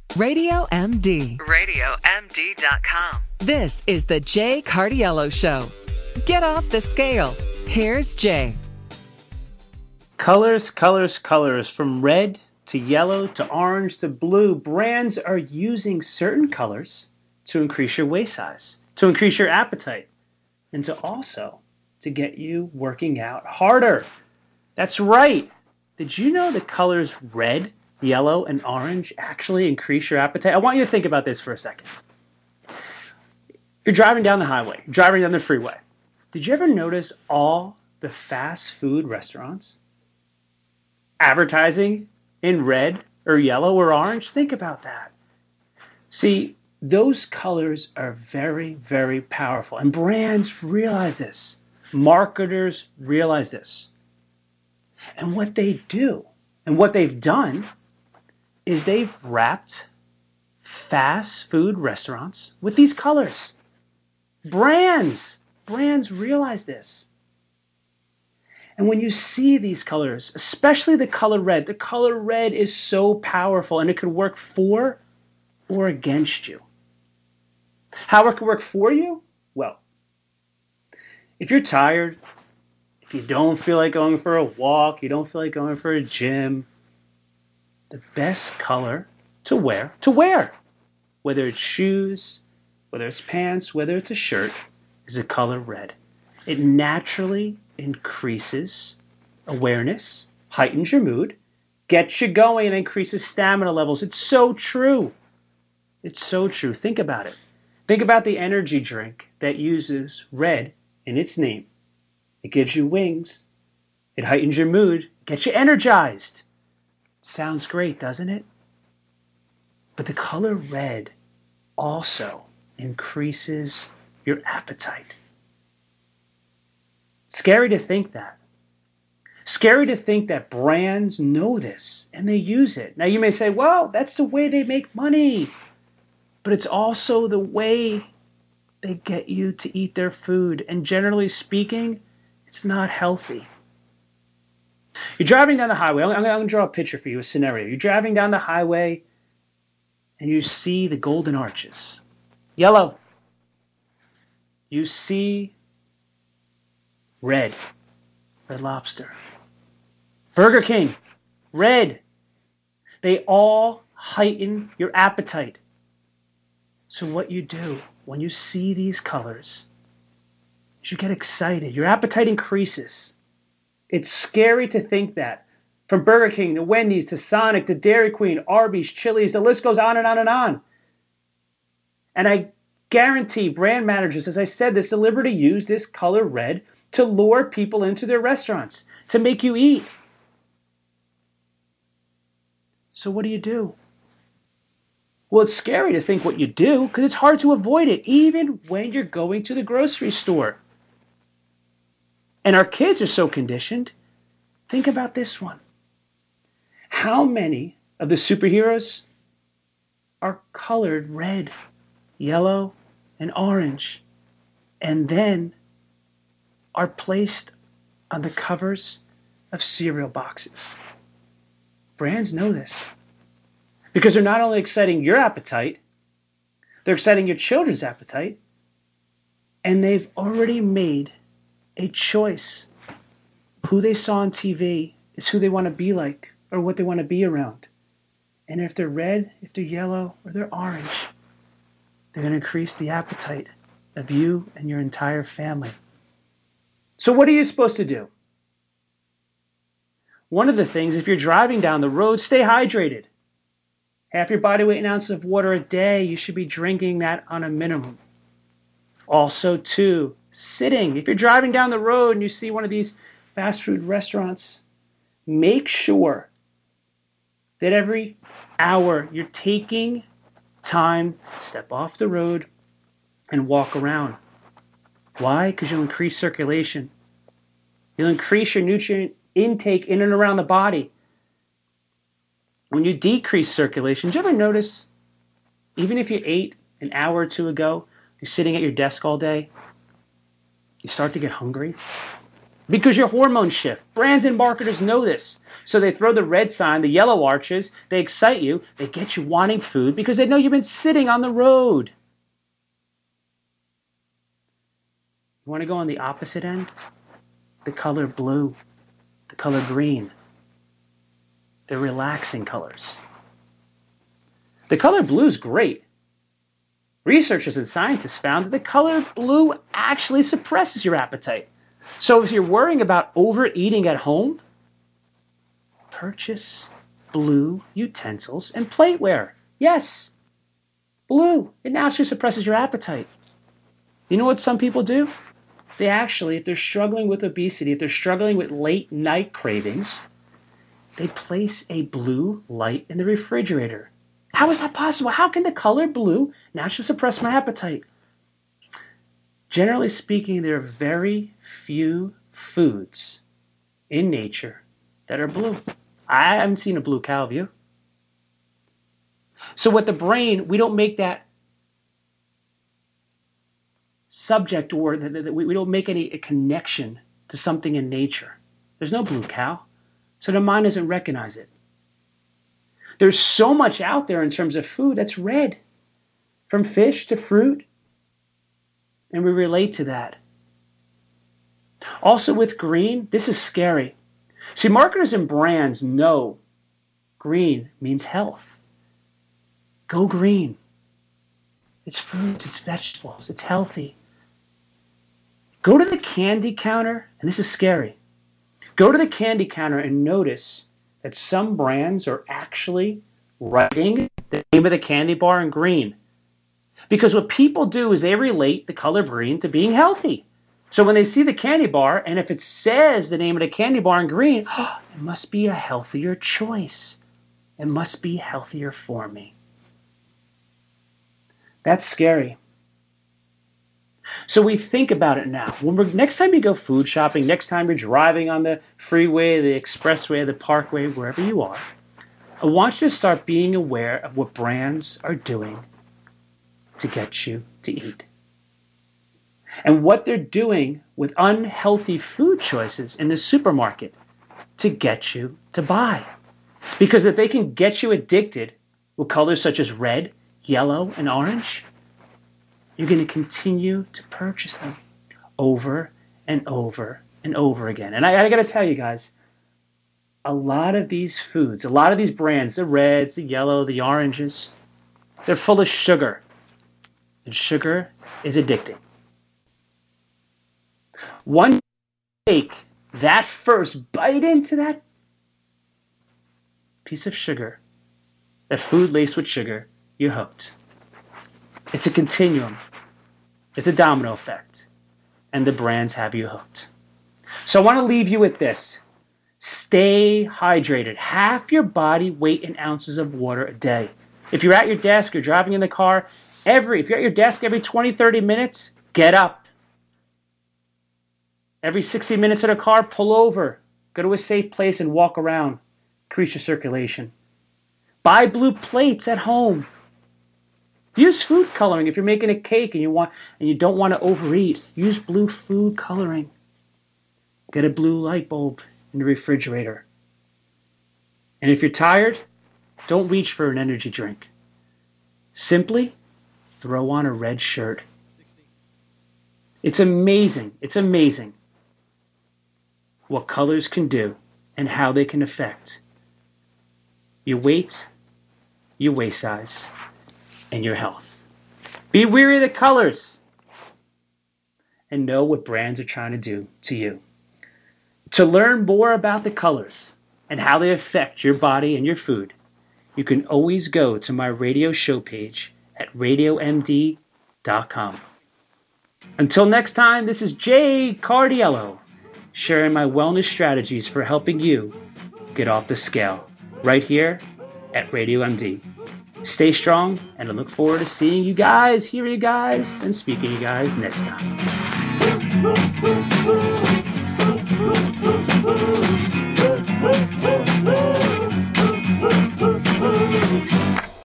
Radio MD. RadioMD.com. This is the Jay Cardiello Show. Get off the scale. Here's Jay. Colors, colors, colors. From red to yellow to orange to blue, brands are using certain colors to increase your waist size, to increase your appetite, and to get you working out harder. That's right. Did you know the colors red, yellow, and orange actually increase your appetite? I want you to think about this for a second. You're driving down the highway, driving down the freeway. Did you ever notice all the fast food restaurants advertising in red or yellow or orange? Think about that. See, those colors are very, very powerful. And brands realize this. Marketers realize this. And what they do, and what they've done, is they've wrapped fast food restaurants with these colors. Brands realize this. And when you see these colors, especially the color red is so powerful and it could work for or against you. How it could work for you? Well, if you're tired, if you don't feel like going for a walk, you don't feel like going for a gym, the best color to wear, whether it's shoes, whether it's pants, whether it's a shirt, is the color red. It naturally increases awareness, heightens your mood, gets you going, and increases stamina levels. It's so true. It's so true. Think about it. Think about the energy drink that uses red in its name. It gives you wings. It heightens your mood, gets you energized. Sounds great, doesn't it? But the color red also increases your appetite. Scary to think that. Scary to think that brands know this and they use it. Now you may say, well, that's the way they make money. But it's also the way they get you to eat their food. And generally speaking, it's not healthy. You're driving down the highway. I'm going to draw a picture for you, a scenario. You're driving down the highway and you see the Golden Arches. Yellow. You see red. Red Lobster. Burger King. Red. They all heighten your appetite. So what you do when you see these colors is you get excited. Your appetite increases. It's scary to think that. From Burger King to Wendy's to Sonic to Dairy Queen, Arby's, Chili's, the list goes on and on and on. And I guarantee brand managers, as I said, this deliberately use this color red to lure people into their restaurants, to make you eat. So what do? Well, it's scary to think what you do because it's hard to avoid it, even when you're going to the grocery store. And our kids are so conditioned. Think about this one. How many of the superheroes are colored red, yellow, and orange, and then are placed on the covers of cereal boxes? Brands know this because they're not only exciting your appetite, they're exciting your children's appetite, and they've already made a choice. Who they saw on TV is who they want to be like or what they want to be around. And if they're red, if they're yellow, or they're orange, they're going to increase the appetite of you and your entire family. So what are you supposed to do? One of the things, if you're driving down the road, stay hydrated. Half your body weight in ounces of water a day, you should be drinking that on a minimum. Also, too, sitting. If you're driving down the road and you see one of these fast food restaurants, make sure that every hour you're taking time to step off the road and walk around. Why? Because you'll increase circulation. You'll increase your nutrient intake in and around the body. When you decrease circulation, did you ever notice, even if you ate an hour or two ago, you're sitting at your desk all day, you start to get hungry? because your hormones shift. Brands and marketers know this. So they throw the red sign, the yellow arches, they excite you, they get you wanting food because they know you've been sitting on the road. You want to go on the opposite end? The color blue, the color green. They're relaxing colors. The color blue is great. Researchers and scientists found that the color blue actually suppresses your appetite. So if you're worrying about overeating at home, purchase blue utensils and plateware. Yes, blue. It naturally suppresses your appetite. You know what some people do? They actually, if they're struggling with obesity, if they're struggling with late night cravings, they place a blue light in the refrigerator. How is that possible? How can the color blue naturally suppress my appetite? Generally speaking, there are very few foods in nature that are blue. I haven't seen a blue cow, have you? So with the brain, we don't make that subject, or we don't make any connection to something in nature. There's no blue cow. So the mind doesn't recognize it. There's so much out there in terms of food that's red, from fish to fruit, and we relate to that. Also with green, this is scary. See, marketers and brands know green means health. Go green. It's fruits, it's vegetables, it's healthy. Go to the candy counter, and this is scary. Go to the candy counter and notice that some brands are actually writing the name of the candy bar in green. Because what people do is they relate the color green to being healthy. So when they see the candy bar, and if it says the name of the candy bar in green, it must be a healthier choice. It must be healthier for me. That's scary. So we think about it now. Next time you go food shopping, next time you're driving on the freeway, the expressway, the parkway, wherever you are, I want you to start being aware of what brands are doing to get you to eat. And what they're doing with unhealthy food choices in the supermarket to get you to buy. Because if they can get you addicted with colors such as red, yellow, and orange, you're going to continue to purchase them over and over and over again. And I got to tell you guys, a lot of these foods, a lot of these brands, the reds, the yellow, the oranges, they're full of sugar. And sugar is addicting. Once you take that first bite into that piece of sugar, that food laced with sugar, you're hooked. It's a continuum. It's a domino effect. And the brands have you hooked. So I want to leave you with this. Stay hydrated. Half your body weight in ounces of water a day. If you're at your desk, you're driving in the car, if you're at your desk every 20, 30 minutes, get up. Every 60 minutes in a car, pull over. Go to a safe place and walk around. Increase your circulation. Buy blue plates at home. Use food coloring if you're making a cake and you don't want to overeat. Use blue food coloring. Get a blue light bulb in the refrigerator. And if you're tired, don't reach for an energy drink. Simply throw on a red shirt. It's amazing. It's amazing what colors can do and how they can affect your weight, your waist size, and your health. Be wary of the colors and know what brands are trying to do to you. To learn more about the colors and how they affect your body and your food, you can always go to my radio show page at radiomd.com. Until next time, this is Jay Cardiello, sharing my wellness strategies for helping you get off the scale right here at Radio MD. Stay strong, and I look forward to seeing you guys, hearing you guys, and speaking to you guys next time.